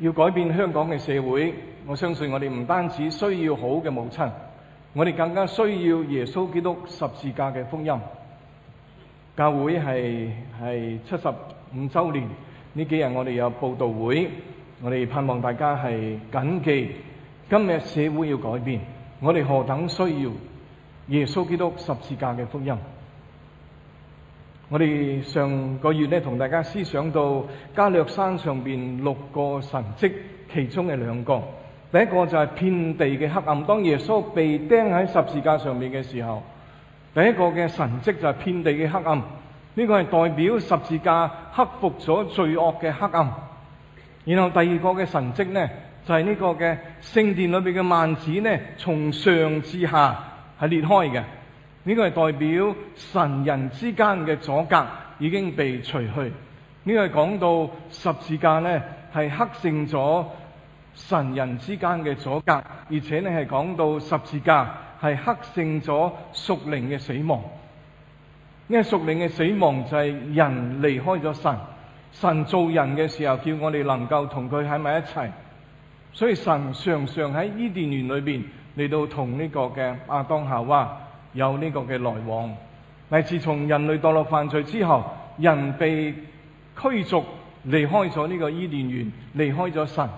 要改變香港嘅社會，我相信我哋唔單止需要好嘅母親，我哋更加需要耶穌基督十字架嘅福音。教會係75週年，呢幾日我哋有佈道會，我哋盼望大家係謹記今日社會要改變，我哋何等需要耶穌基督十字架嘅福音。我哋上個月同大家思想到加略山上邊6個神蹟，其中嘅2個。第一個就係遍地嘅黑暗，當耶穌被釘喺十字架上面嘅時候，第一個嘅神蹟就係遍地嘅黑暗。呢個係代表十字架克服咗罪惡嘅黑暗。然後第二個嘅神蹟呢，就係呢個嘅聖殿裏邊嘅幔子呢，從上至下係裂開嘅。呢個係代表神人之間嘅阻隔已經被除去。呢個係講到十字架呢係克勝咗神人之間嘅阻隔，而且呢係講到十字架係克勝咗屬靈嘅死亡。因為屬靈嘅死亡就係人離開咗神，神造人嘅時候叫我哋能夠同佢喺埋一齊，所以神常常喺伊甸園裏邊嚟到同呢個嘅亞當夏娃有呢個嘅來往。但係自從人類墮落犯罪之後，人被驅逐離開咗呢個伊甸園，離開咗神，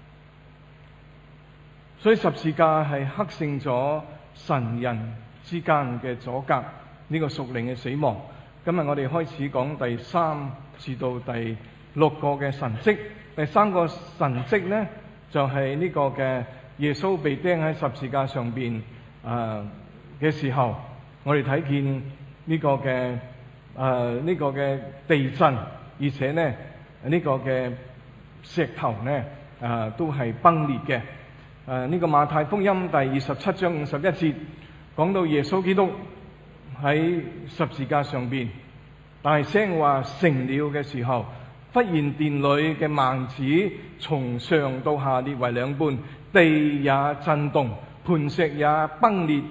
所以十字架係克勝咗神人之間嘅阻隔，呢個屬靈嘅死亡。今日我哋開始講第3至到第6個嘅神蹟。第3個神蹟呢，就係呢個嘅耶穌被釘喺十字架上邊嘅時候，我哋睇見呢個嘅地震，而且呢呢個嘅石頭呢都係崩裂嘅。呢個馬太福音第27章51節講到耶穌基督喺十字架上邊大聲話成了嘅時候，忽然殿裏嘅幔子從上到下裂為兩半，地也震動，磐石也崩裂。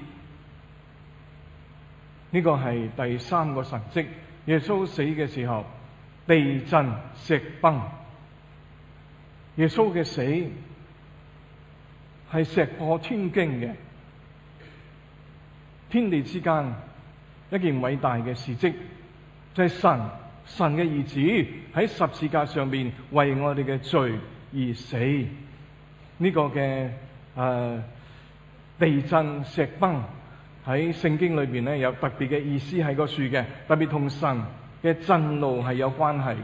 呢個係第3個神蹟。耶穌死嘅時候，地震石崩。耶穌嘅死係石破天驚嘅，天地之間一件偉大嘅事蹟，就係神嘅兒子喺十字架上面為我哋嘅罪而死。呢個嘅地震石崩喺聖經裏邊咧有特別嘅意思喺個處嘅，特別同神嘅震怒係有關係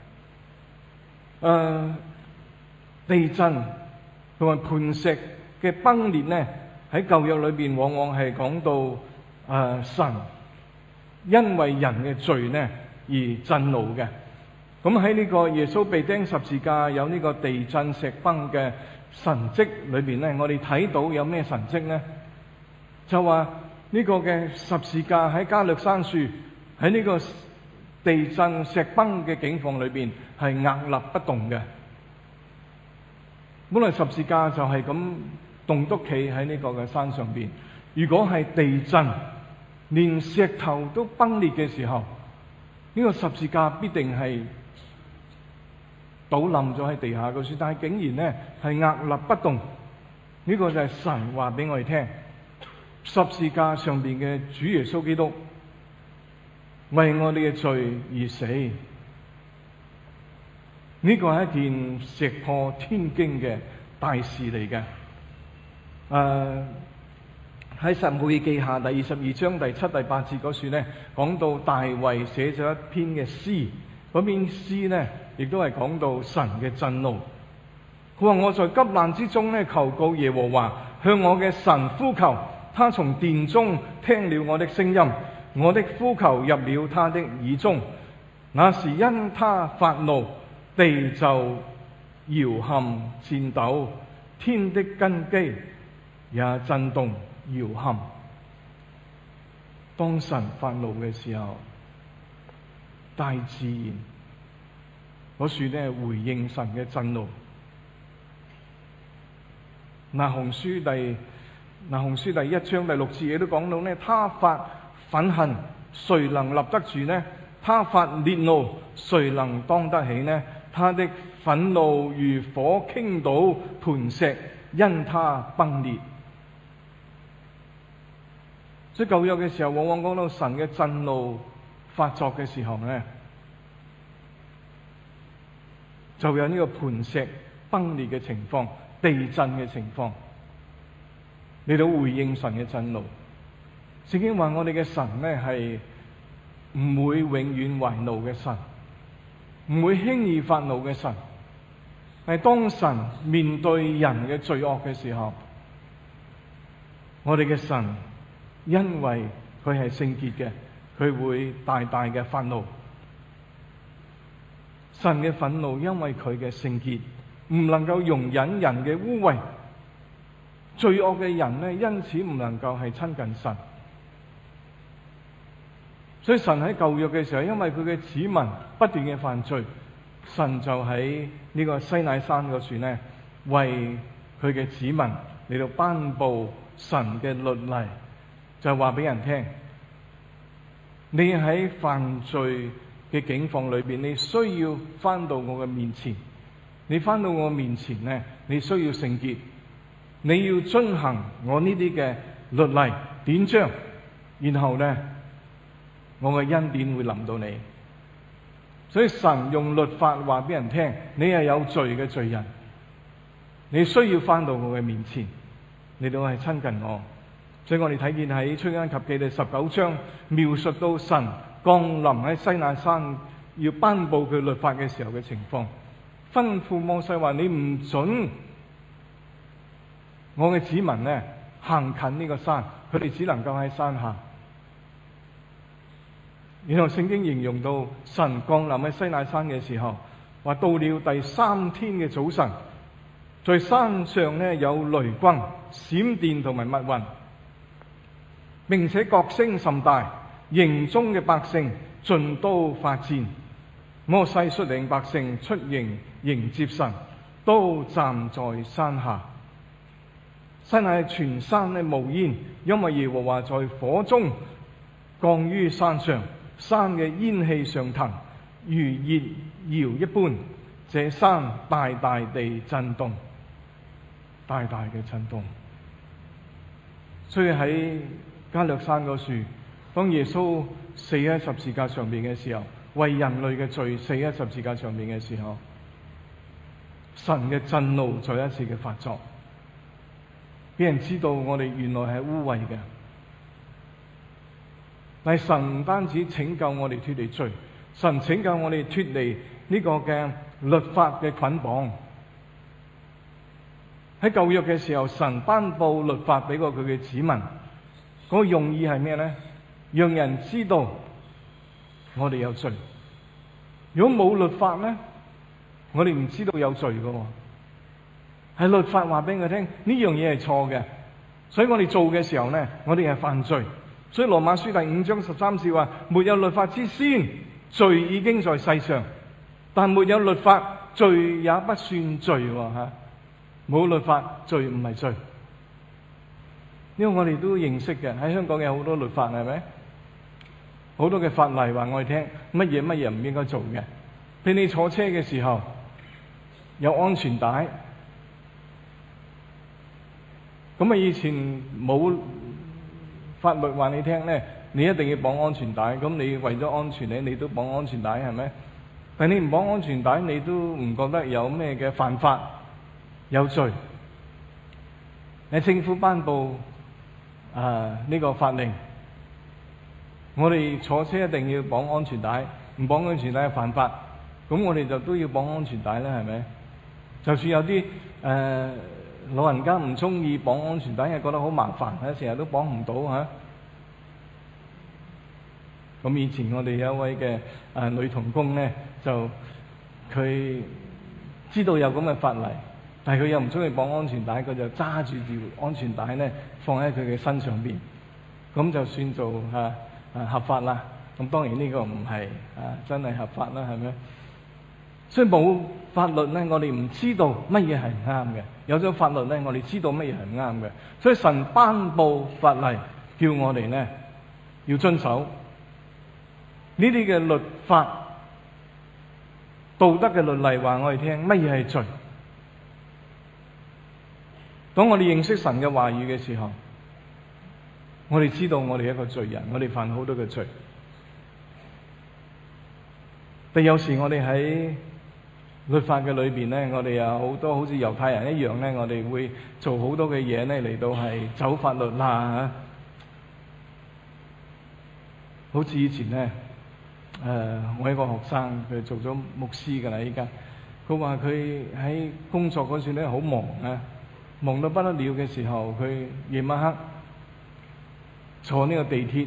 嘅。地震同埋磐石嘅崩裂呢，喺舊約裏邊往往係講到神因為人嘅罪呢而震怒嘅。咁喺呢個耶穌被釘十字架有呢個地震石崩嘅神蹟裏邊呢，我哋睇到有咩神蹟呢？就話呢個嘅十字架喺加略山樹喺呢個地震石崩嘅境況裏邊係屹立不動嘅。本來十字架就係咁棟篤企喺呢個嘅山上邊，如果係地震連石頭都崩裂嘅時候，呢個十字架必定係倒冧咗喺地下嘅，但係竟然呢係屹立不動。呢個就係神話俾我哋聽，十字架上邊嘅主耶穌基督為我哋嘅罪而死。呢個係一件石破天驚嘅大事嚟嘅。喺撒母耳記下第22章第7、第8節嗰處呢，講到大衛寫咗一篇嘅詩，嗰篇詩呢亦都係講到神嘅震怒。佢話：我在急難之中呢，求告耶和華，向我嘅神呼求，他從殿中聽了我的聲音，我的呼求入了他的耳中。那時因他發怒，地就搖撼顫抖，天的根基也震動搖撼。當神發怒嘅時候，大自然嗰處呢回應神嘅震怒。那鴻書第1章第6節亦都講到呢，他發憤恨，誰能立得住呢？他發烈怒，誰能當得起呢？他的憤怒如火傾倒磐石，因他崩裂。所以舊約嘅時候，往往講到神嘅震怒發作嘅時候呢，就有呢個磐石崩裂嘅情況、地震嘅情況，嚟到回應神嘅震怒。聖經話我哋嘅神呢係唔會永遠懷怒嘅神，唔會輕易發怒嘅神。係當神面對人嘅罪惡嘅時候，我哋嘅神因為佢係聖潔嘅，佢會大大嘅發怒。神嘅憤怒因為佢嘅聖潔，唔能夠容忍人嘅污穢，罪惡嘅人呢，因此唔能夠係親近神。所以神喺舊約嘅時候，因為佢嘅子民不斷嘅犯罪，神就喺呢個西乃山嗰處呢，為佢嘅子民嚟到頒布神嘅律例，就話俾人聽：你喺犯罪嘅境況裏邊，你需要翻到我嘅面前。你翻到我面前呢，你需要聖潔，你要遵行我呢啲嘅律例典章，然後呢，我嘅恩典會臨到你。所以神用律法話俾人聽，你係有罪嘅罪人，你需要翻到我嘅面前，你都係親近我。所以我哋睇見喺出埃及記第19章描述到神降臨喺西乃山要頒布佢律法嘅時候嘅情況，吩咐摩西話：你唔准我嘅子民呢行近呢個山，佢哋只能夠喺山下。然後聖經形容到神降臨喺西乃山嘅時候，話到了第3天嘅早晨，在山上呢有雷轟、閃電同埋密雲，並且角聲甚大，營中嘅百姓盡都發顫。摩西率領百姓出營迎接神，都站在山下。西乃全山呢冒煙，因為耶和華在火中降於山上，山嘅煙氣上騰，如熱窯一般。這山大大地震動，大大嘅震動。所以喺加略山嗰處，當耶穌死喺十字架上面嘅時候，為人類嘅罪死喺十字架上面嘅時候，神嘅震怒再一次嘅發作，俾人知道我哋原來係污穢嘅。但係神唔單止拯救我哋脫離罪，神拯救我哋脫離呢個嘅律法嘅捆綁。喺舊約嘅時候，神頒布律法俾過佢嘅子民，嗰個用意係咩呢？讓人知道我哋有罪。如果冇律法呢，我哋唔知道有罪㗎。係律法話俾我聽，呢樣嘢係錯嘅，所以我哋做嘅時候呢，我哋係犯罪。所以羅馬書第5章13節話：沒有律法之先，罪已經在世上；但沒有律法，罪也不算罪。冇律法，罪唔係罪。因為我哋都認識嘅，喺香港有好多律法，係咪？好多嘅法例話我哋聽乜嘢唔應該做嘅。譬如你坐車嘅時候有安全帶，咁以前冇法律話你聽咧，你一定要綁安全帶。咁你為咗安全咧，你都綁安全帶，係咪？但你唔綁安全帶，你都唔覺得有咩嘅犯法有罪。你政府頒布呢個法令，我哋坐車一定要綁安全帶，唔綁安全帶係犯法。咁我哋就都要綁安全帶啦，係咪？就算有啲老人家唔中意綁安全帶，係覺得好麻煩，成日都綁唔到嚇。咁以前我哋有一位嘅女同工咧，就佢知道有咁嘅法例，但係佢又唔中意綁安全帶，佢就揸住條安全帶咧放喺佢嘅身上邊，咁就算做合法啦。咁當然呢個唔係真係合法啦，係咪？所以冇法律咧，我哋唔知道乜嘢係唔啱嘅；有咗法律咧，我哋知道乜嘢係唔啱嘅。所以神頒布法例，叫我哋咧要遵守呢啲嘅律法，道道德嘅律例話我哋聽乜嘢係罪。當我哋認識神嘅話語嘅時候，我哋知道我哋係一個罪人，我哋犯好多嘅罪。但有時我哋喺律法嘅裏邊咧，我哋有好多好似猶太人一樣咧，我哋會做好多嘅嘢咧嚟到係走法律啦。好似以前咧，我一個學生佢做咗牧師噶啦，依家佢話佢喺工作嗰時咧好忙啊，忙到不得了嘅時候，佢夜晚黑坐呢個地鐵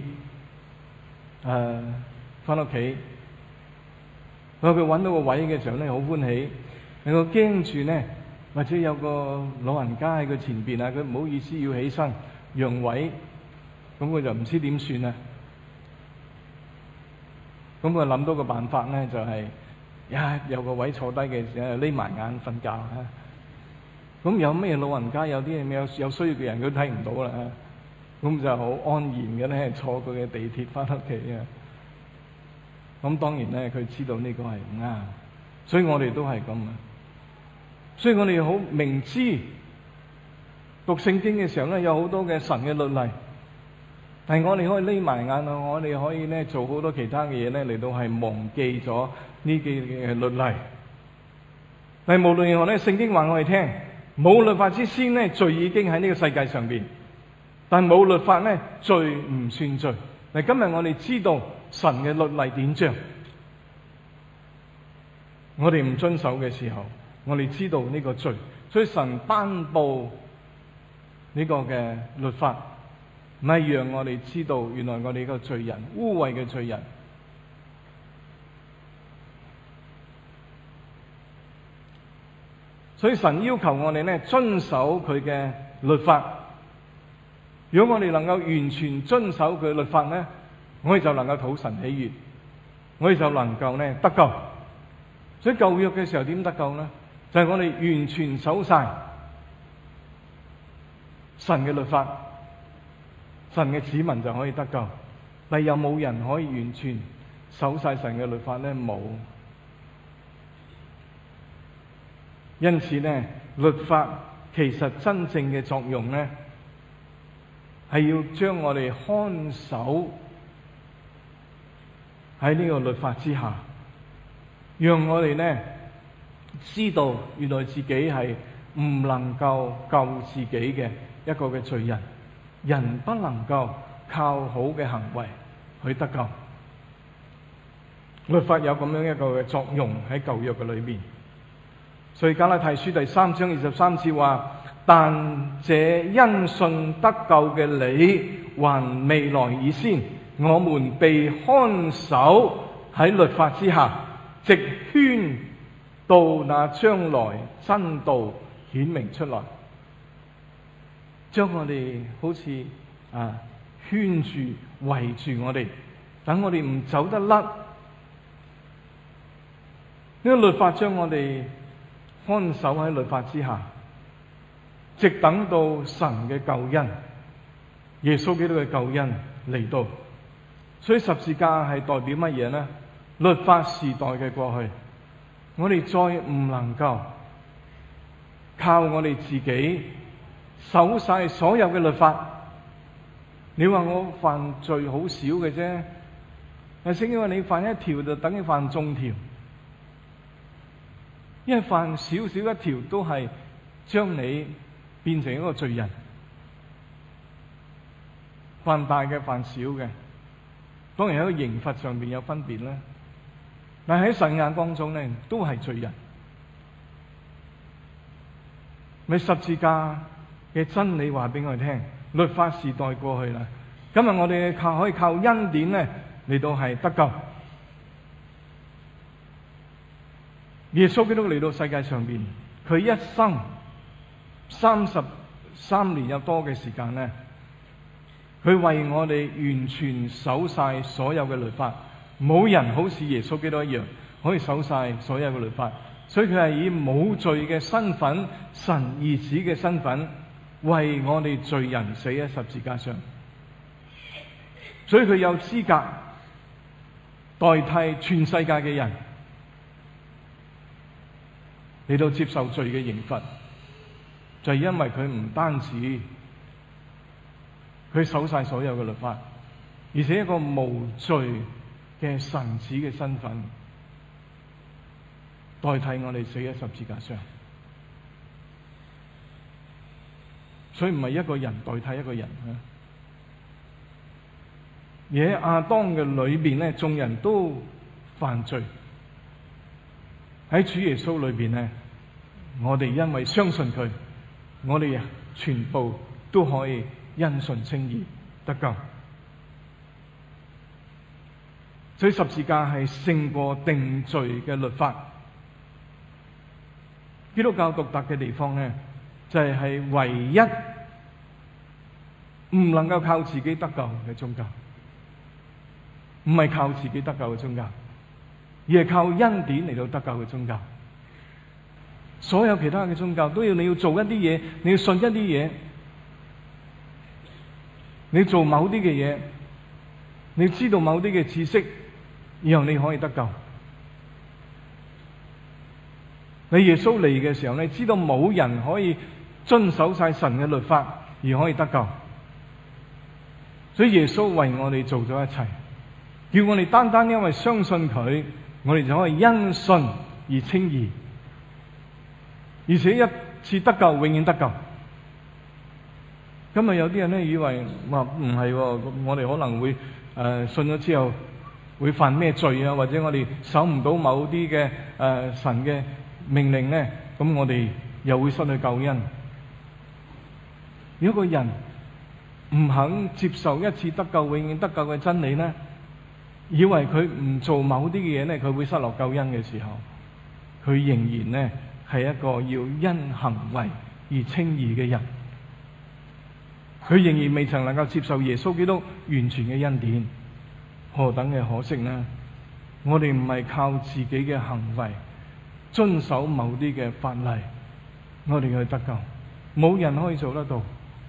翻屋企。佢揾到個位嘅時候咧，好歡喜。佢驚住咧，或者有個老人家喺佢前邊啊，佢唔好意思要起身讓位，咁佢就唔知點算啊。咁佢諗到個辦法咧，就係有個位坐低嘅時候，匿埋眼瞓覺啊。咁有咩老人家有啲有需要嘅人，佢睇唔到啦。咁就好安然嘅咧，坐佢嘅地鐵翻屋企啊。咁當然咧，佢知道呢個係唔啱，所以我哋都係咁啊。所以我哋好明知讀聖經嘅時候咧，有好多嘅神嘅律例，但係我哋可以匿埋眼啊，我哋可以咧做好多其他嘅嘢咧嚟到係忘記咗呢幾嘅律例。但係無論如何咧，聖經話我哋聽，冇律法之先咧，罪已經喺呢個世界上邊，但冇律法咧，罪唔算罪。嗱，今日我哋知道神嘅律例典章，我哋唔遵守嘅時候，我哋知道呢個罪，所以神頒布呢個嘅律法，唔係讓我哋知道原來我哋個罪人，污穢嘅罪人。所以神要求我哋咧遵守佢嘅律法。如果我哋能夠完全遵守佢嘅律法咧，我哋就能夠討神喜悅，我哋就能夠咧得救。所以舊約嘅時候點得救咧？就係我哋完全守晒神嘅律法，神嘅子民就可以得救。但有冇人可以完全守晒神嘅律法咧？冇。因此咧，律法其實真正嘅作用咧，係要將我哋看守喺呢個律法之下，讓我哋咧知道原來自己係唔能夠救自己嘅一個嘅罪人，人不能夠靠好嘅行為去得救。律法有咁樣一個嘅作用喺舊約嘅裏邊。所以加拉太書第3章23節話：但這因信得救嘅理還未來以先，我們被看守喺律法之下，直圈到那將來真道顯明出來，將我哋好似圈住圍住我哋，等我哋唔走得甩。呢個律法將我哋看守喺律法之下，直等到神嘅救恩，耶穌基督嘅救恩嚟到。所以十字架係代表乜嘢呢？律法時代嘅過去，我哋再唔能夠靠我哋自己守晒所有嘅律法。你話我犯罪好少嘅啫，但聖經話你犯一條就等於犯眾條。因為犯少少一條都係將你變成一個罪人，犯大嘅犯小嘅，當然喺個刑罰上邊有分別啦。但喺神眼光中咧，都係罪人。咪十字架嘅真理話俾我哋聽，律法時代過去啦，今日我哋可以靠恩典咧嚟到係得救。耶穌基督嚟到世界上邊，佢一生33年有多嘅時間咧，佢為我哋完全守晒所有嘅律法，冇人好似耶穌基督一樣可以守晒所有嘅律法，所以佢係以冇罪嘅身份，神兒子嘅身份，為我哋罪人死喺十字架上，所以佢有資格代替全世界嘅人嚟到接受罪嘅刑罰，就係因為佢唔單止佢守晒所有嘅律法，而且一個無罪嘅神子嘅身份，代替我哋死喺十字架上。所以唔係一個人代替一個人啊！而喺亞當嘅裏邊咧，眾人都犯罪。喺主耶穌裏邊咧，我哋因為相信佢，我哋全部都可以因信稱義得救。所以十字架係勝過定罪嘅律法。基督教獨特嘅地方咧，就係唯一唔能夠靠自己得救嘅宗教，唔係靠自己得救嘅宗教，而係靠恩典嚟到得救嘅宗教。所有其他嘅宗教都要你要做一啲嘢，你要信一啲嘢，你做某啲嘅嘢，你知道某啲嘅知識，然後你可以得救。你耶穌嚟嘅時候，你知道冇人可以遵守晒神嘅律法而可以得救，所以耶穌為我哋做咗一切，叫我哋單單因為相信佢，我哋就可以因信而稱義，而且一次得救，永遠得救。今日有啲人咧以為話唔係，我哋可能會信咗之後會犯咩罪啊，或者我哋守唔到某啲嘅神嘅命令咧，咁我哋又會失去救恩。如果個人唔肯接受一次得救永遠得救嘅真理咧，以為佢唔做某啲嘅嘢咧，佢會失落救恩嘅時候，佢仍然咧係一個要因行為而稱義嘅人，佢仍然未曾能夠接受耶穌基督完全嘅恩典。何等嘅可惜呢？我哋唔係靠自己嘅行為遵守某啲嘅法例，我哋去得救，冇人可以做得到。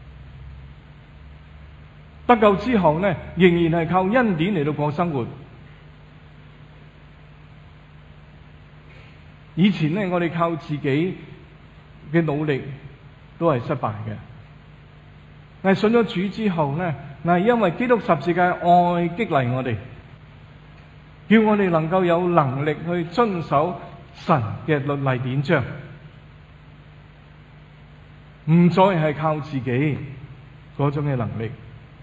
得救之後呢，仍然係靠恩典嚟到過生活。以前呢，我哋靠自己嘅努力都係失敗嘅。但係信咗主之後呢，嗱，因為基督十字架愛激勵我哋，叫我哋能夠有能力去遵守神嘅律例典章，唔再係靠自己嗰種嘅能力。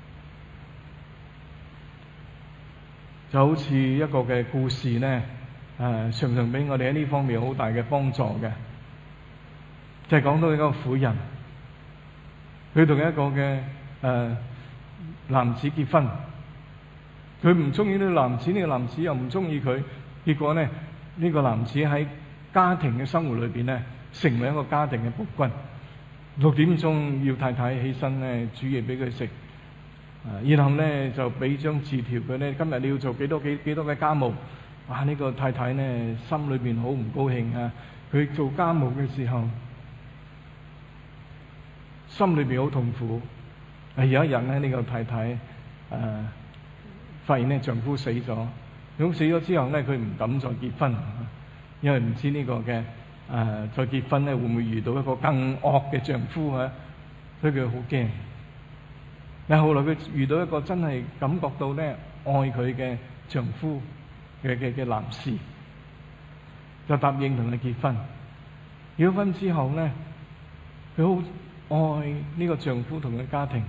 就好似一個嘅故事呢，常常俾我哋喺呢方面好大嘅幫助嘅，就係講到一個婦人，佢同一個嘅男子結婚，佢唔中意呢個男子，呢個男子又唔中意佢，結果呢，呢個男子喺家庭嘅生活裏邊呢，成為一個家庭嘅暴君。6點鐘要太太起身呢，煮嘢俾佢食。然後咧就俾張字條佢咧，今日你要做幾多嘅家務。哇！呢個太太咧心裏邊好唔高興啊！佢做家務嘅時候，心裏邊好痛苦。有一日咧，呢個太太發現咧丈夫死咗。咁死咗之後咧，佢唔敢再結婚，因為唔知呢個嘅再結婚咧會唔會遇到一個更惡嘅丈夫啊？所以佢好驚。但後來佢遇到一個真係感覺到咧愛佢嘅丈夫嘅男士，就答應同佢結婚。結咗婚之後咧，佢好愛呢個丈夫同佢家庭。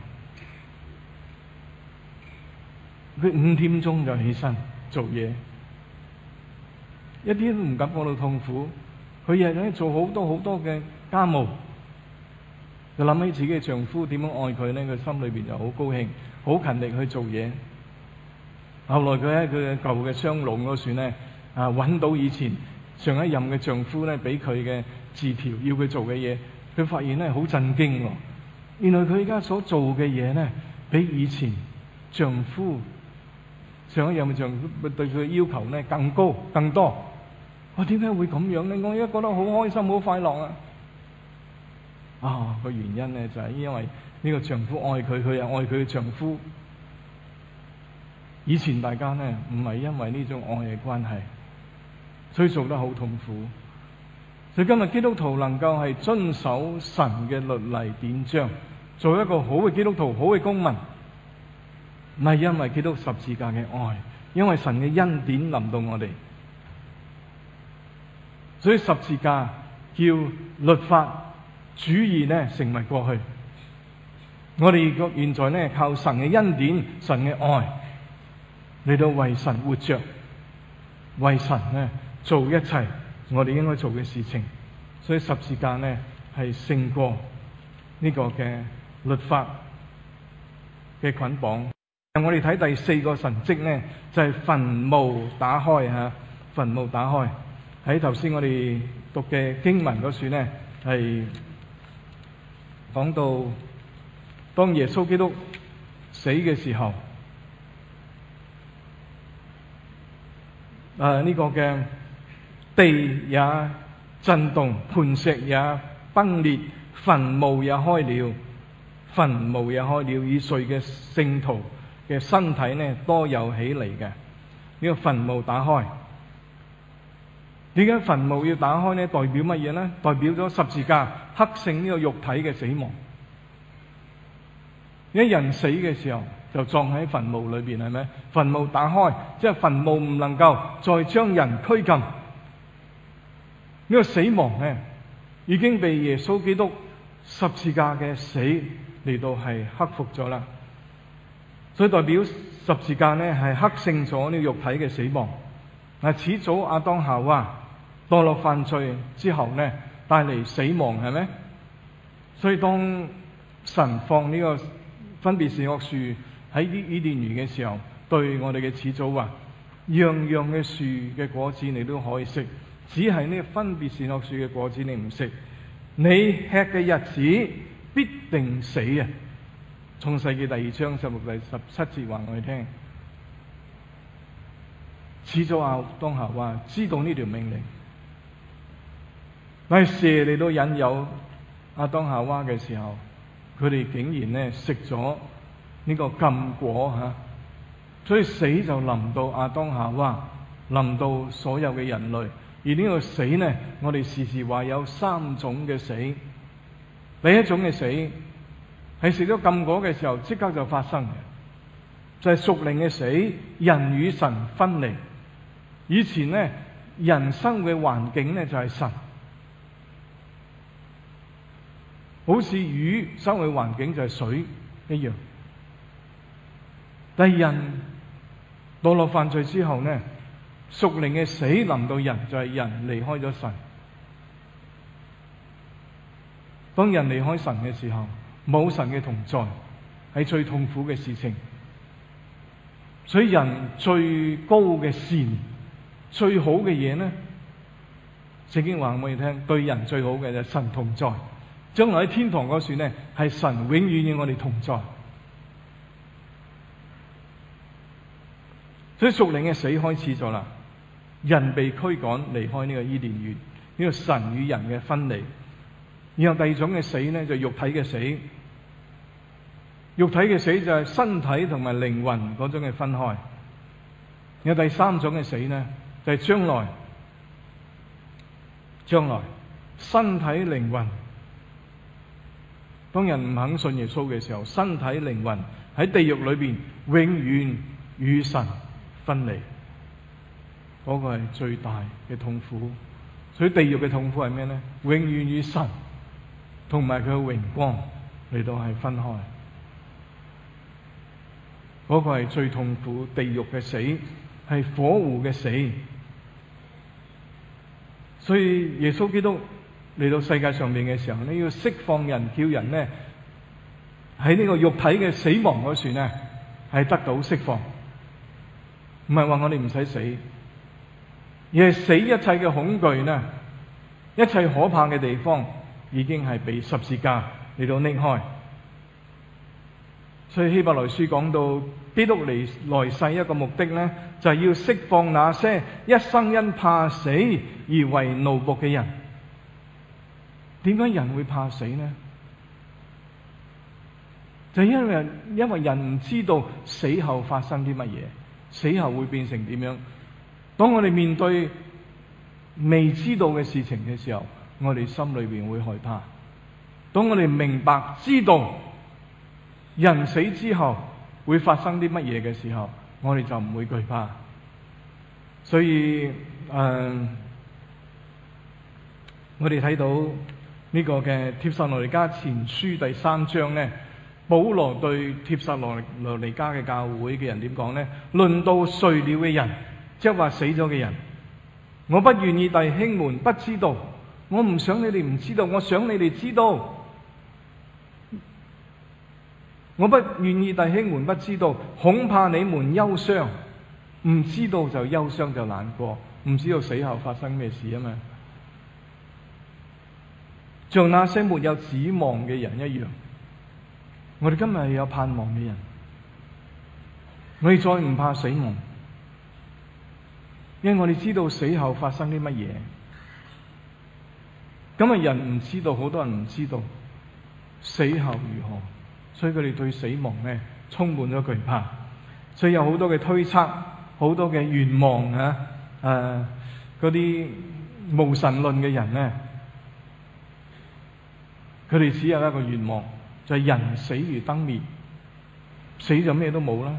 佢5點鐘就起身做嘢，一啲都唔感覺到痛苦。佢日日做好多嘅家務。就諗起自己嘅丈夫點樣愛佢咧，佢心裏邊就好高興，好勤力去做嘢。後來佢喺佢嘅舊嘅雙籠嗰處咧，揾到以前上一任嘅丈夫咧俾佢嘅字條，要佢做嘅嘢。佢發現咧好震驚喎，原來佢而家所做嘅嘢咧，比以前丈夫上一任嘅丈夫對佢嘅要求咧更高更多。我點解會咁樣咧？我而家覺得好開心，好快樂啊！個原因咧就係因為呢個丈夫愛佢，佢又愛佢嘅丈夫。以前大家咧唔係因為呢種愛嘅關係，所以做得好痛苦。 所以今日基督徒能夠係遵守神嘅律例典章，做一個好嘅基督徒、好嘅公民，唔係因為基督十字架嘅愛，因為神嘅恩典臨到我哋。所以十字架叫律法主義呢成為過去。我哋現在呢靠神嘅恩典、神嘅愛嚟到為神活着，為神呢做一切我哋應該做嘅事情。所以十字架呢係勝過呢個嘅律法嘅捆綁。我哋睇第四個神蹟呢，就係墳墓打開吓，墳墓打開。喺頭先我哋讀嘅經文嗰處呢，係講到當耶穌基督死嘅時候，呢個嘅地也震動，磐石也崩裂，墳墓也開了，墳墓也開了，已睡嘅聖徒嘅身體呢多有起嚟嘅。呢個墳墓打開，點解墳墓要打開呢？代表乜嘢呢？代表咗十字架克勝呢個肉體嘅死亡。一人死嘅時候就葬喺墳墓裏邊，係咪？墳墓打開，即係墳墓唔能夠再將人拘禁。呢個死亡呢，已經被耶穌基督十字架嘅死嚟到係克服咗啦。所以代表十字架呢係克勝咗呢個肉體嘅死亡。始祖亞當夏娃墮落犯罪之後呢，帶嚟死亡，係咪？所以當神放呢個分別善惡樹喺伊甸園嘅時候，對我哋嘅始祖話：樣樣嘅樹嘅果子你都可以食，只係呢個分別善惡樹嘅果子你唔食，你吃嘅日子必定死啊！創世記第2章16第17節話我哋聽。始祖亞當夏娃知道呢條命令，但係蛇嚟到引誘亞當夏娃嘅時候，佢哋竟然呢食咗呢個禁果吓，所以死就臨到亞當夏娃，臨到所有嘅人類。而呢個死呢，我哋時時話有3種嘅死。第一種嘅死係食咗禁果嘅時候即刻就發生嘅，就係屬靈嘅死，人與神分離。以前呢，人生嘅環境呢就係神，好似魚生嘅環境就係水一樣。但係人墮落犯罪之後呢，屬靈嘅死臨到人，就係人離開咗神。當人離開神嘅時候，冇神嘅同在，係最痛苦嘅事情。所以人最高嘅善，最好嘅嘢呢，聖經話我哋聽，對人最好嘅就係神同在。將來喺天堂嗰處呢，係神永遠與我哋同在。所以屬靈嘅死開始咗啦，人被驅趕離開呢個伊甸園，呢個神與人嘅分離。然後第二種嘅死呢，就係肉體嘅死。肉體嘅死就係身體同埋靈魂嗰種嘅分開。然後第三種嘅死呢，就係將來身體靈魂，當人唔肯信耶穌嘅時候，身體靈魂喺地獄裏邊永遠與神分離，嗰個係最大嘅痛苦。所以地獄嘅痛苦係咩呢？永遠與神同埋佢嘅榮光嚟到係分開，嗰個係最痛苦。地獄嘅死係火湖嘅死。所以耶穌基督嚟到世界上面嘅時候呢，要釋放人，叫人呢喺呢個肉體嘅死亡嗰處呢係得到釋放。唔係話我哋唔使死，而係死一切嘅恐懼呢，一切可怕嘅地方已經係被十字架嚟到拎開。所以希伯來書講到基督來世一個目的呢，就係要釋放那些一生因怕死而為奴僕嘅人。點解人會怕死呢？就係因為人唔知道死後發生啲乜嘢，死後會變成點樣。當我哋面對未知道嘅事情嘅時候， 我哋心裏邊會害怕。當我哋明白知道人死之後會發生啲乜嘢嘅時候，我哋就唔會懼怕。所以我哋睇到呢個嘅帖撒羅尼迦前書第3章呢，保羅對帖撒羅尼迦嘅教會嘅人點講呢？論到睡了嘅人，即係話死咗嘅人，我不願意弟兄們不知道，我唔想你哋唔知道，我想你哋知道。我不願意弟兄們不知道，恐怕你們憂傷，唔知道就憂傷就難過，唔知道死後發生咩事啊嘛。像那些沒有指望嘅人一樣，我哋今日係有盼望嘅人，我哋再唔怕死亡，因為我哋知道死後發生啲乜嘢。今日人唔知道，好多人唔知道死後如何，所以佢哋對死亡呢充滿咗懼怕，所以有好多嘅推測，好多嘅願望嗰啲無神論嘅人呢，佢哋只有一個願望，就係人死如燈滅，死就咩都冇啦。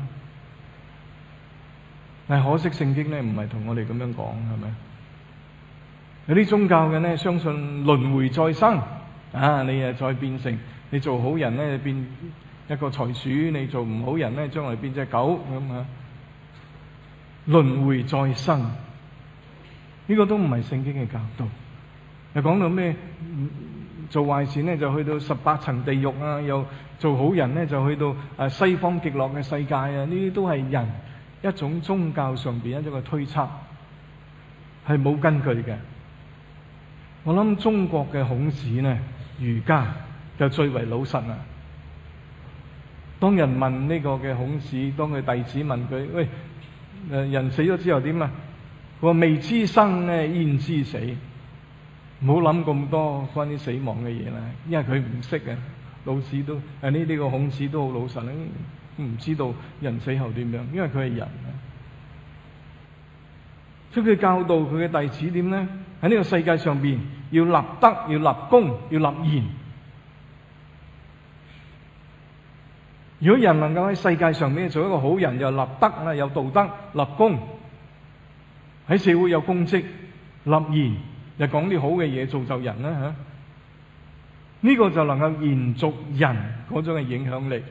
但係可惜聖經呢唔係同我哋咁樣講，係咪？有啲宗教嘅呢相信輪迴再生，你再變成你做好人呢變一個財鼠，你做唔好人呢將來變隻狗咁啊。輪迴再生呢個都唔係聖經嘅教導。又講到咩？做壞事呢就去到18層地獄啊，又做好人呢就去到西方極樂嘅世界啊，呢啲都係人一種宗教上邊一種嘅推測，係冇根據嘅。我諗中國嘅孔子呢，儒家就最為老實啦。當人問呢個嘅孔子，當佢弟子問佢：喂，人死咗之後點啊？佢話未知生呢，焉知死？唔好諗咁多關於死亡嘅嘢啦，因為佢唔識嘅。老子都呢個孔子都好老實啦，唔知道人死後點樣，因為佢係人啊。所以佢教導佢嘅弟子點呢？喺呢個世界上邊要立德，要立功，要立賢。如果人能夠喺世界上面做一個好人，又立德啦，有道德，立功，喺社會有功績，立賢，又講啲好嘅嘢，造就人啦吓。呢個就能夠延續人嗰種嘅影響力。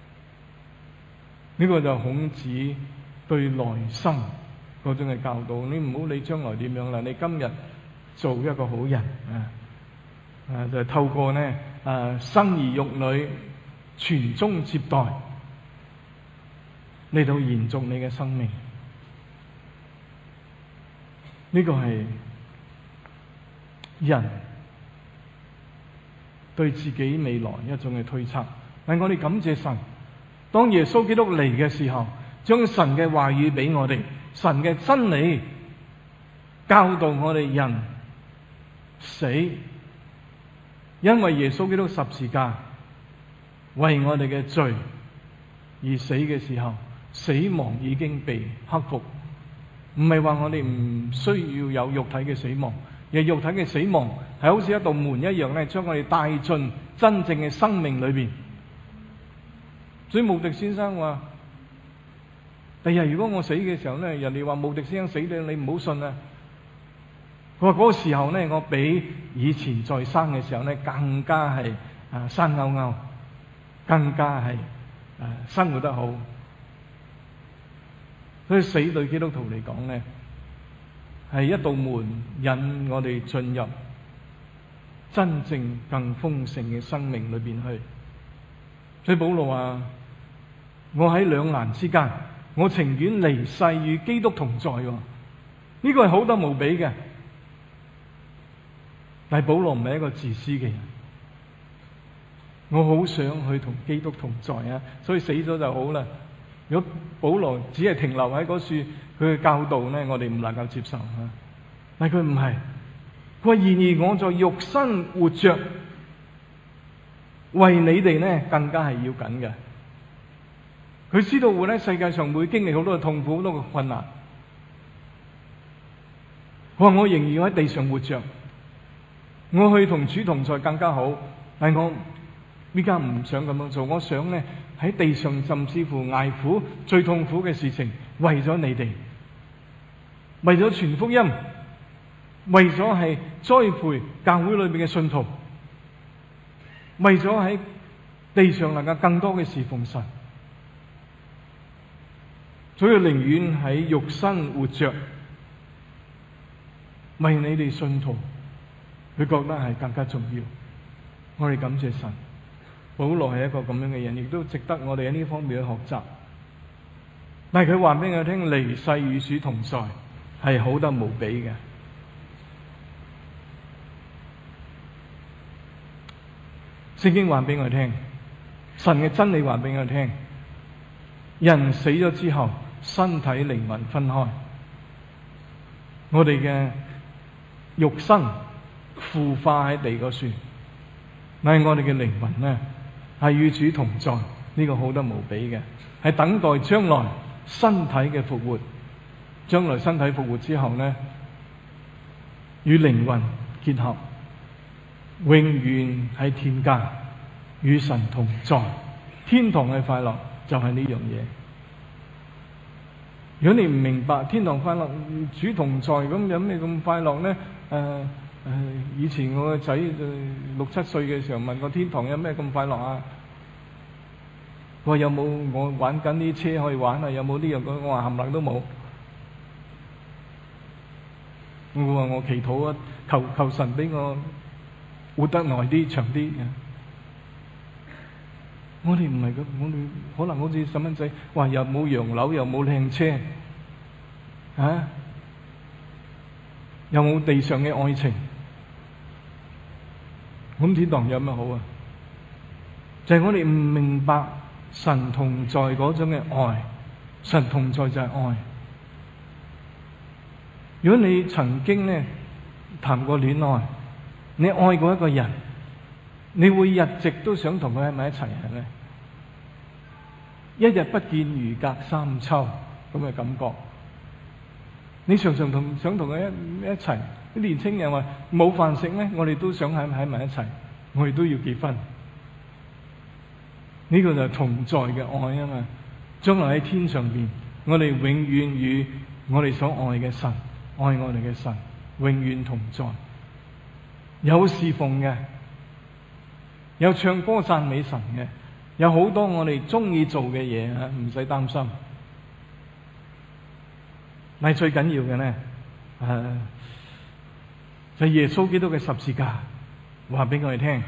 呢個就孔子對來生嗰種嘅教導。你唔好理將來點樣啦，你今日做一個好人就係透過呢生兒育女，傳宗接代嚟到延續你嘅生命。呢個係人對自己未來一種嘅推測。但我哋感謝神，當耶穌基督嚟嘅時候，將神嘅話語俾我哋，神嘅真理教導我哋人死，因為耶穌基督十字架為我哋嘅罪而死嘅時候，死亡已經被克服。唔係話我哋唔需要有肉體嘅死亡，而肉體嘅死亡係好似一道門一樣咧，將我哋帶進真正嘅生命裏邊。所以慕迪先生話：第日如果我死嘅時候咧，人哋話慕迪先生死咗，你唔好信啊！佢話嗰個時候咧，我比以前在生嘅時候咧，更加係生勾勾，更加係生活得好。所以死對基督徒嚟講咧，係一道門引我哋進入真正更豐盛嘅生命裏邊去。所以保羅話：我喺兩難之間，我情願離世與基督同在。呢個係好得無比嘅。但係保羅唔係一個自私嘅人，我好想去同基督同在啊！所以死咗就好啦。如果保羅只係停留喺嗰處，佢嘅教導呢，我哋唔能夠接受啊！但係佢唔係，佢話：然而我在肉身活着，為你哋呢更加係要緊嘅。佢知道活喺世界上會經歷好多嘅痛苦，好多嘅困難。佢話：我仍然要喺地上活着， 我去同主同在更加好，但我依家唔想咁樣做。我想呢，喺地上甚至乎捱苦最痛苦嘅事情，為咗你哋，為咗傳福音，為咗係栽培教會裏面嘅信徒，為咗喺地上能夠更多嘅侍奉神，所以寧願喺肉身活着，為你哋信徒，佢覺得係更加重要。我哋感謝神，保羅係一個咁樣嘅人，亦都值得我哋喺呢方面去學習。但係佢話俾我聽，離世與主同在係好得無比嘅。聖經話俾我聽，神嘅真理話俾我聽，人死咗之後，身體靈魂分開，我哋嘅肉身腐化喺地嗰處，但係我哋嘅靈魂呢，係與主同在，呢個好得無比嘅，係等待將來身體嘅復活。將來身體復活之後呢，與靈魂結合，永遠喺天家與神同在。天堂嘅快樂就係呢樣嘢。如果你唔明白天堂快樂，主同在，咁有咩咁快樂呢？以前我個仔6、7歲嘅時候問我天堂有咩咁快樂啊？佢話有冇我玩緊啲車可以玩啊？有冇呢樣？我話冚唪唥都冇。我話我祈禱啊，求神俾我活得耐啲、長啲。我哋唔係咁，我哋可能好似細蚊仔，話又冇洋樓，又冇靚車，又冇地上嘅愛情。咁天堂有咩好啊？就係我哋唔明白神同在嗰種嘅愛，神同在就係愛。如果你曾經呢談過戀愛，你愛過一個人，你會日夕都想同佢喺埋一齊，係咪？一日不見如隔三秋咁嘅感覺。你常常想同佢一齊。啲年青人話冇飯食呢，我哋都想喺埋一齊，我哋都要結婚。呢個就係同在嘅愛啊嘛！將來喺天上邊，我哋永遠與我哋所愛嘅神，愛我哋嘅神，永遠同在。有侍奉嘅，有唱歌讚美神嘅，有好多我哋中意做嘅嘢啊，唔使擔心。但係最緊要嘅呢，就係耶穌基督嘅十字架，話俾我哋聽，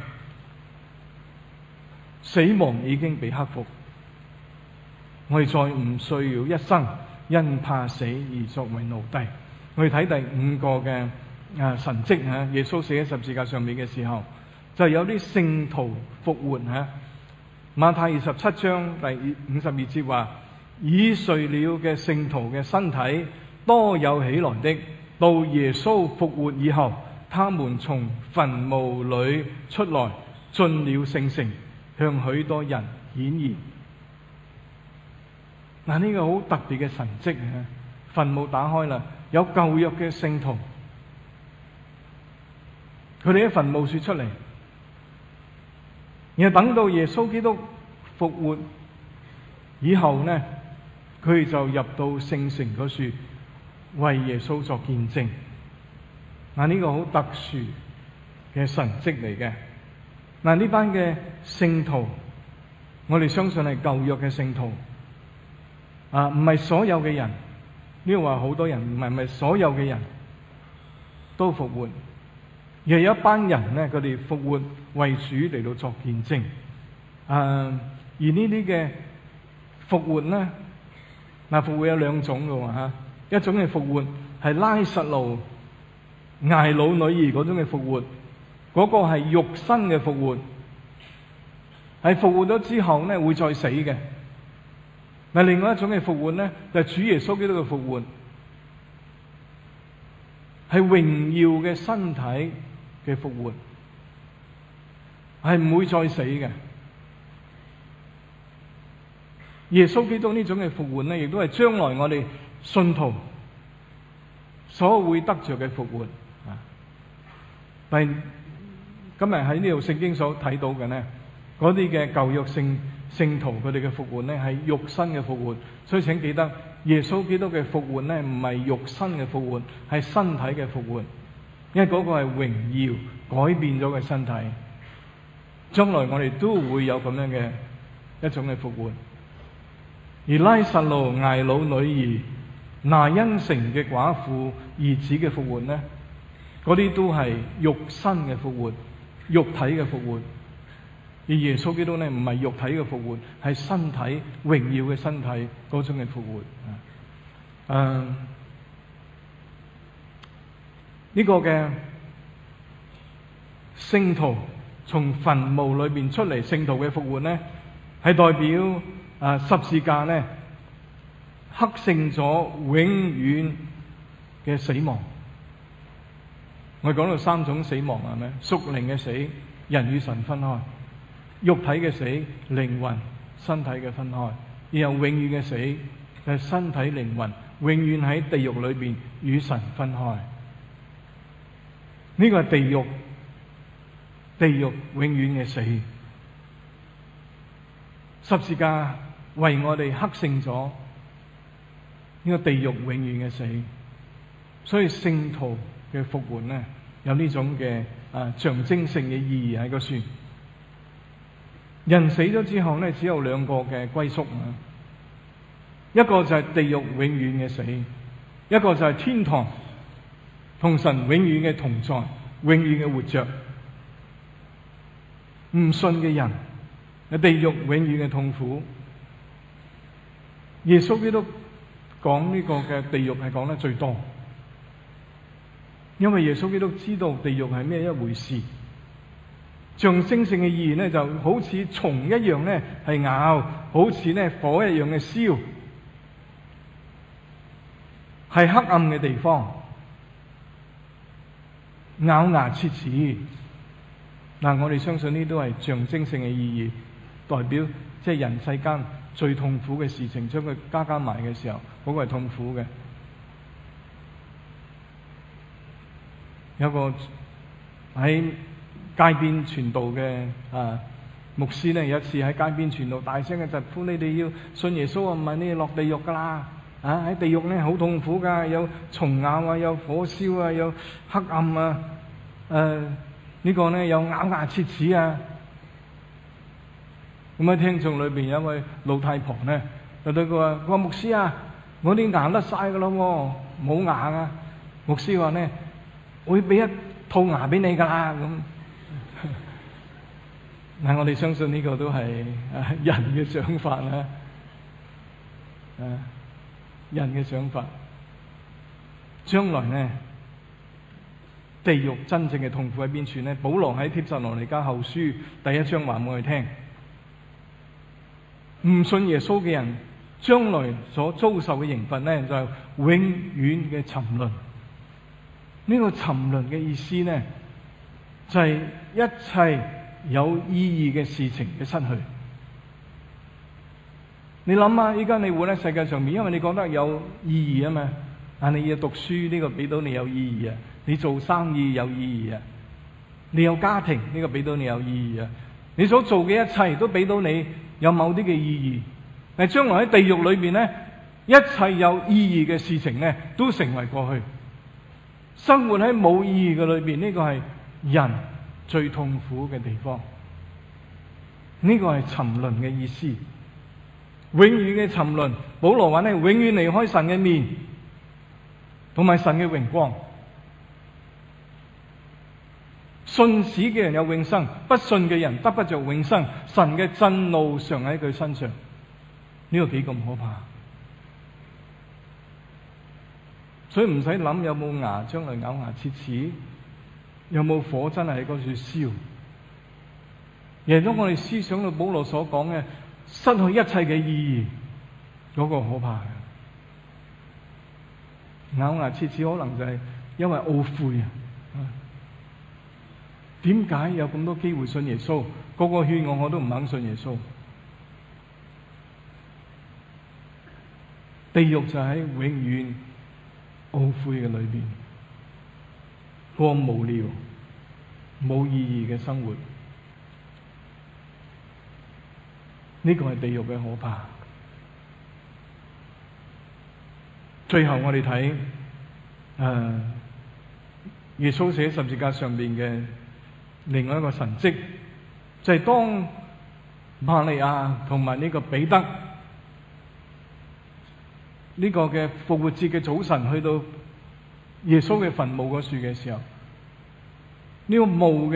死亡已經被克服，我哋再唔需要一生因怕死而作為奴隸。我哋睇第5個嘅神蹟啊，耶穌死喺十字架上面嘅時候，就有啲聖徒復活啊。馬太27章第52節話：已睡了嘅聖徒嘅身體多有起來的，到耶穌復活以後，他們從墳墓裏出來，進了聖城，向許多人顯現。嗱，呢個好特別嘅神蹟啊！墳墓打開啦，有舊約嘅聖徒，佢哋喺墳墓處出嚟，然後等到耶穌基督復活以後呢，佢哋就入到聖城嗰處，為耶穌作見證。嗱，呢個好特殊嘅神蹟嚟嘅。嗱，呢班嘅聖徒，我哋相信係舊約嘅聖徒，唔係所有嘅人。呢個話好多人，唔係所有嘅人都復活，而係有一班人呢，佢哋復活為主嚟到作見證。而呢啲嘅復活呢，復活有2種嘅吓，一種嘅復活係拉撒路睚魯女兒嗰種嘅復活，嗰個係肉身嘅復活，係復活咗之後呢會再死嘅。另外一種嘅復活呢，就係主耶穌基督嘅復活，係榮耀嘅身體嘅復活，係唔會再死嘅。耶穌基督呢種嘅復活呢，亦都係將來我哋信徒所會得着嘅復活。但今日喺呢度聖經所睇到嘅呢，嗰啲嘅舊約聖徒佢哋嘅復活呢，係肉身嘅復活。所以請記得，耶穌基督嘅復活呢，唔係肉身嘅復活，係身體嘅復活。因為嗰個係榮耀改變咗嘅身體。將來我哋都會有咁樣嘅一種嘅復活。而拉撒路睚魯女兒、拿因城嘅寡婦兒子嘅復活呢，嗰啲都係肉身嘅復活，肉體嘅復活。而耶穌基督呢，唔係肉體嘅復活，係身體榮耀嘅身體嗰種嘅復活。呢個嘅聖徒從墳墓裏邊出嚟，聖徒嘅復活呢，係代表十字架呢克勝咗永遠嘅死亡。我哋講到三種死亡係咪？屬靈嘅死，人與神分開；肉體嘅死，靈魂、身體嘅分開；然後永遠嘅死，就係身體、靈魂永遠喺地獄裏邊與神分開。呢個係地獄永遠嘅死。十字架為我哋克勝咗呢個地獄永遠嘅死。所以聖徒嘅復活呢，有呢種嘅象徵性嘅意義喺個處。人死咗之後呢，只有兩個嘅歸宿，一個就係地獄永遠嘅死，一個就係天堂同神永遠嘅同在，永遠嘅活着。唔信嘅人喺地獄永遠嘅痛苦。耶穌基督講呢個嘅地獄係講得最多，因為耶穌基督知道地獄係咩一回事。象徵性嘅意義呢，就好似蟲一樣呢係咬，好似呢火一樣嘅燒，係黑暗嘅地方，咬牙切齒。嗱，我哋相信呢都係象徵性嘅意義，代表即係人世間最痛苦嘅事情，將佢加埋嘅時候，嗰個係痛苦嘅。有個喺街邊傳道嘅牧師呢，有一次喺街邊傳道，大聲嘅疾呼：你哋要信耶穌啊，唔係你哋落地獄噶啦！喺地獄呢好痛苦噶，有蟲咬啊，有火燒啊，有黑暗啊，呢個呢有咬牙切齒啊。咁喺聽眾裏邊有一位老太婆呢，就對佢話：個牧師啊，我啲牙甩晒噶咯，冇牙啊！牧師話呢，我會俾一套牙俾你噶啦咁。嗱，我哋相信呢個都係人嘅想法啦，人嘅想法。將來呢，地獄真正嘅痛苦喺邊處呢？保羅喺帖撒羅尼迦後書第1章話我哋聽，唔信耶穌嘅人將來所遭受嘅刑罰呢，就係永遠嘅沉淪。呢個沉淪嘅意思呢，就係一切有意義嘅事情嘅失去。你諗下，依家你活喺世界上面，因為你覺得有意義啊嘛。但你要讀書，呢個俾到你有意義啊；你做生意有意義啊；你有家庭，呢個俾到你有意義啊；你所做嘅一切都俾到你有某啲嘅意義。但係將來喺地獄裏邊呢，一切有意義嘅事情呢，都成為過去。生活喺冇意義嘅裏邊，呢個係人最痛苦嘅地方。呢個係沉淪嘅意思，永遠嘅沉淪。保羅話呢，永遠離開神嘅面，同埋神嘅榮光。信使嘅人有永生，不信嘅人得不着永生。神嘅震怒常喺佢身上，呢個幾咁可怕。所以唔使諗有冇牙將來咬牙切齒，有冇火真係喺嗰處燒。而當我哋思想到保羅所講嘅失去一切嘅意義，嗰個可怕嘅。咬牙切齒可能就係因為懊悔啊！點解有咁多機會信耶穌？個個勸我都唔肯信耶穌。地獄就喺永遠懊悔嘅裏邊，過無聊， 冇意義嘅生活。呢個係地獄嘅可怕。最後我哋睇耶穌寫十字架上面嘅另外一個神蹟，就係當瑪利亞同埋呢個彼得呢個嘅復活節嘅早晨去到耶穌嘅墳墓嗰處嘅時候，呢個墓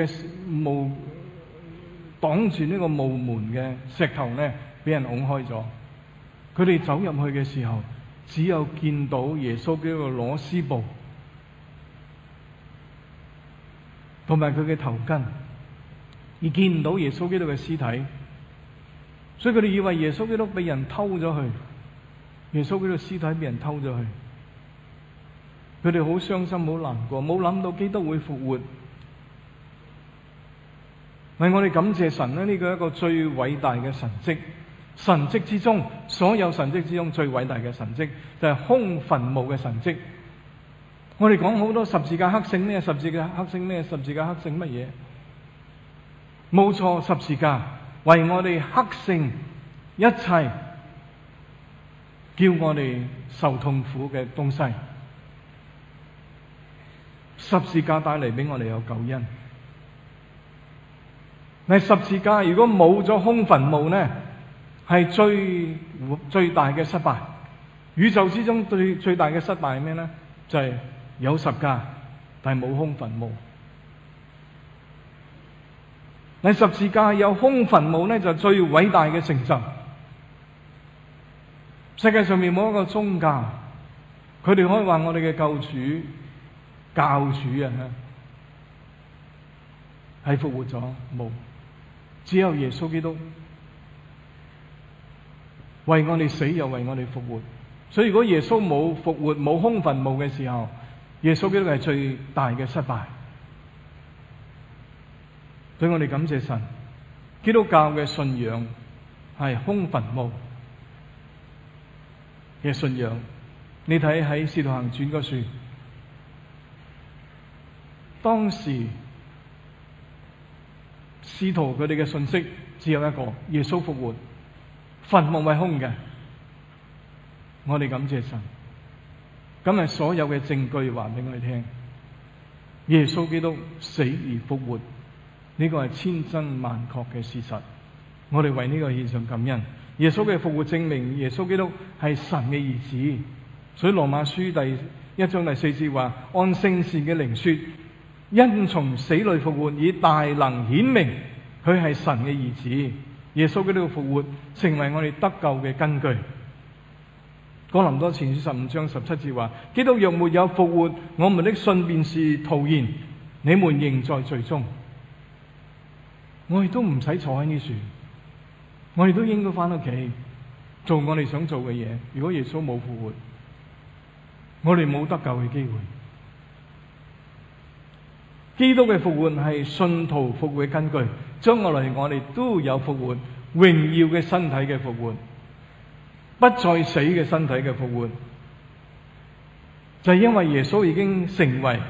擋住呢個墓門嘅石頭呢，俾人拱開咗。佢哋走入去嘅時候，只有見到耶穌基督嘅裹屍布同埋佢嘅頭巾，而見唔到耶穌基督嘅屍體。所以佢哋以為耶穌基督被人偷咗去，耶穌基督嘅屍體被人偷咗去。佢哋好傷心，好難過，冇諗到基督會復活。為我哋感謝神咧，呢個係一個最偉大嘅神蹟。神蹟之中，所有神蹟之中最偉大嘅神蹟就係空墳墓嘅神蹟。我哋講好多十字架克星咩？十字架克星咩？十字架克星乜嘢？冇錯，十字架為我哋克星一切叫我哋受痛苦嘅東西。十字架帶嚟俾我哋有救恩。但十字架如果冇咗空墳墓呢，係最大嘅失敗。宇宙之中最大嘅失敗係咩呢？就係有十架，但係冇空墳墓。但十字架有空墳墓呢，就最偉大嘅成就。世界上面冇一個宗教，佢哋可以話我哋嘅救主、教主啊，係復活咗冇？只有耶穌基督為我哋死又為我哋復活。所以如果耶穌冇復活、冇空墳墓嘅時候，耶穌基督係最大嘅失敗。所以我哋感謝神，基督教嘅信仰係空墳墓嘅信仰。你睇喺《使徒行傳》嗰處，當時使徒佢哋嘅信息只有一個：耶穌復活，墳墓係空嘅。我哋感謝神，今日所有嘅證據話俾我哋聽，耶穌基督死而復活，呢個係千真萬確嘅事實。我哋為呢個獻上感恩。耶穌嘅復活證明耶穌基督係神嘅兒子。所以羅馬書第1章第4節話：按聖善嘅靈說，因從死裏復活，以大能顯明佢係神嘅兒子。耶穌基督嘅復活成為我哋得救嘅根據。哥林多前書15章17節話：基督若沒有復活，我們的信便是徒然，你們仍在罪中。我哋都唔使坐喺呢處，我哋都應該翻屋企做我哋想做嘅嘢。如果耶穌冇復活，我哋冇得救嘅機會。基督嘅復活係信徒復活嘅根據，將來我哋都有復活，榮耀嘅身體嘅復活，不再死嘅身體嘅復活，就係因為耶穌已經成為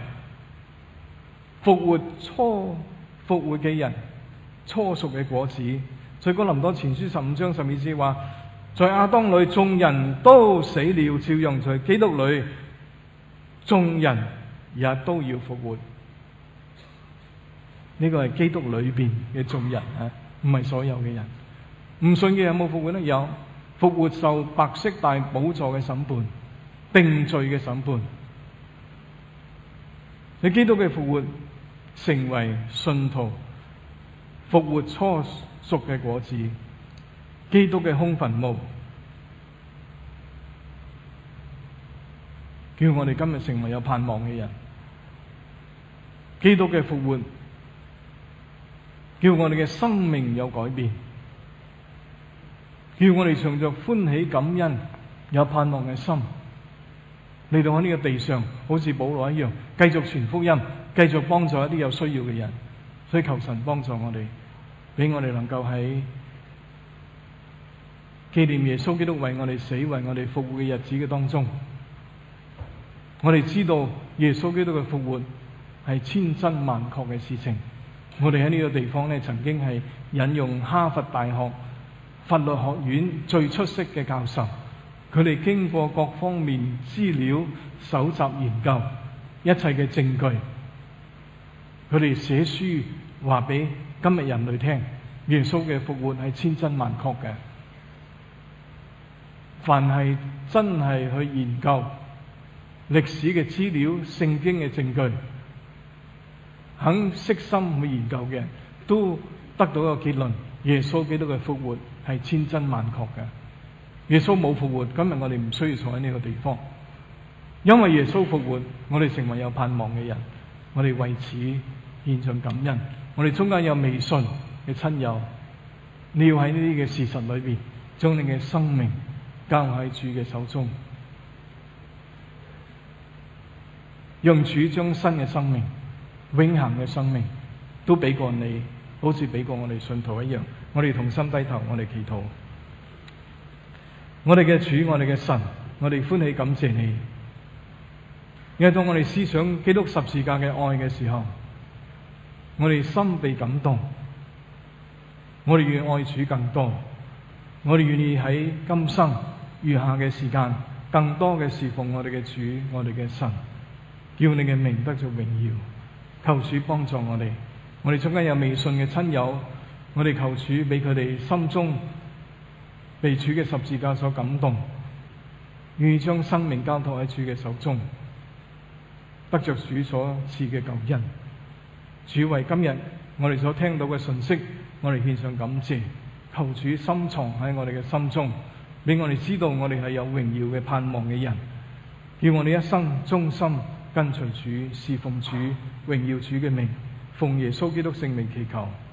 復活嘅人，初熟嘅果子。所以哥林多前書15章12節話：在亞當裏眾人都死了，照樣在基督裏眾人也都要復活。呢個係基督裏邊嘅眾人啊，唔係所有嘅人。唔信嘅有冇復活呢？有。復活受白色大寶座嘅審判，定罪嘅審判。你基督嘅復活成為信徒復活初熟嘅果子，基督嘅空墳墓叫我哋今日成為有盼望嘅人。基督嘅復活叫我哋嘅生命有改變，叫我哋常着歡喜感恩有盼望嘅心嚟到喺呢個地上，好似保羅一樣繼續傳福音，繼續幫助一啲有需要嘅人。所以求神幫助我哋，俾我哋能夠喺紀念耶穌基督為我哋死、為我哋復活嘅日子嘅當中，我哋知道耶穌基督嘅復活係千真萬確嘅事情， 我哋喺呢個地方咧，曾經係引用哈佛大學法律學院最出色嘅教授，佢哋經過各方面資料搜集研究一切嘅證據，佢哋寫書話俾今日人類聽，耶穌嘅復活係千真萬確嘅。凡係真係去研究歷史嘅資料、聖經嘅證據，肯悉心去研究嘅，都得到一個結論：耶穌基督嘅復活係千真萬確嘅。耶穌冇復活，今日我哋唔需要坐喺呢個地方，因為耶穌復活，我哋成為有盼望嘅人，我哋為此獻上感恩。我哋中間有未信嘅親友，你要喺呢啲嘅事實裏邊，將你嘅生命交喺主嘅手中，讓主將新嘅生命、永恆嘅生命都俾過你，好似俾過我哋信徒一樣。我哋同心低頭，我哋祈禱。我哋嘅主，我哋嘅神，我哋歡喜感謝你，因為當我哋思想基督十字架嘅愛嘅時候，我哋心被感動，我哋願愛主更多，我哋願意喺今生餘下嘅時間更多嘅侍奉我哋嘅主，我哋嘅神，叫你嘅名得着榮耀。求主幫助我哋，我哋中間有未信嘅親友，我哋求主俾佢哋心中被主嘅十字架所感動，願意將生命交託喺主嘅手中，得着主所賜嘅救恩。主，為今日我哋所聽到嘅信息，我哋獻上感謝，求主深藏喺我哋嘅心中，俾我哋知道我哋係有榮耀嘅盼望嘅人，叫我哋一生忠心跟隨主，侍奉主，榮耀主嘅名，奉耶穌基督聖名祈求。